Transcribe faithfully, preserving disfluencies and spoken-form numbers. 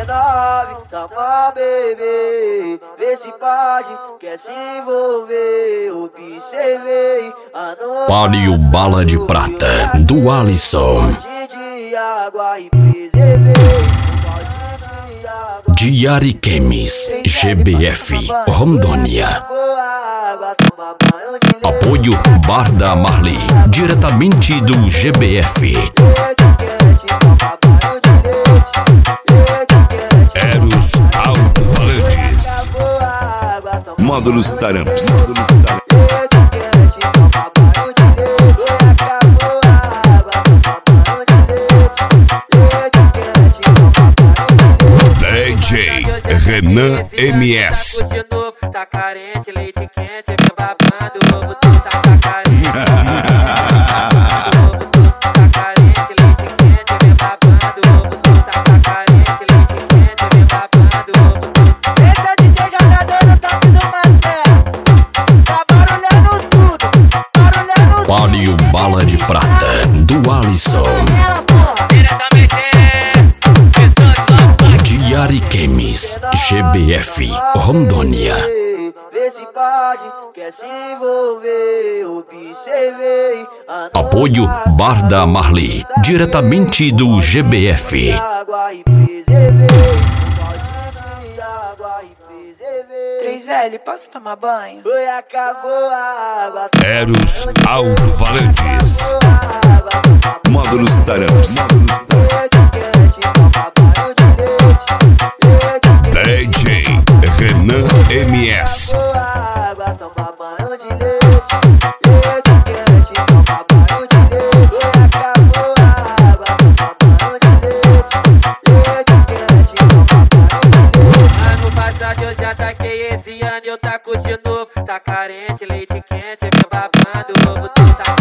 dezenove, toma bebê, vê se pode, quer se envolver. Observei a noite. Palio Bala de Prata, do Alisson. De água e preservei. De Ariquemes, G B F, Rondônia. Apoio Bar da Marli, diretamente do G B F. Eros Alto-Falantes. Módulos Taramps. D J Renan M S. Tá carente, leite quente, vem babando, ovo tu tá carente. Tá carente, leite quente, vem babando, ovo tu tá carente, leite quente, vem babando, ovo tu. Esse é o D J jogador no top do Marcelo. Tá barulhando tudo, barulhando tudo. Palio Bala de Prata, do Alisson. De Ariquemes, G B F, Rondônia. Vê se pode, quer se envolver. Observei a Apoio Bar da Marli, diretamente do G B F. água e preservei. De água e preservei. três L, posso tomar banho? Foi, acabou a água. Eros Alto-Falantes. Módulos Taramps. D J Renan M S. Água, toma banho de leite. Leite quente, toma banho de leite. Acabou a água, toma banho de leite. Leite quente, toma banho de leite. Ano passado eu já taquei, esse ano eu taco de novo. Tá carente, leite quente, vem babando, ovo tu tá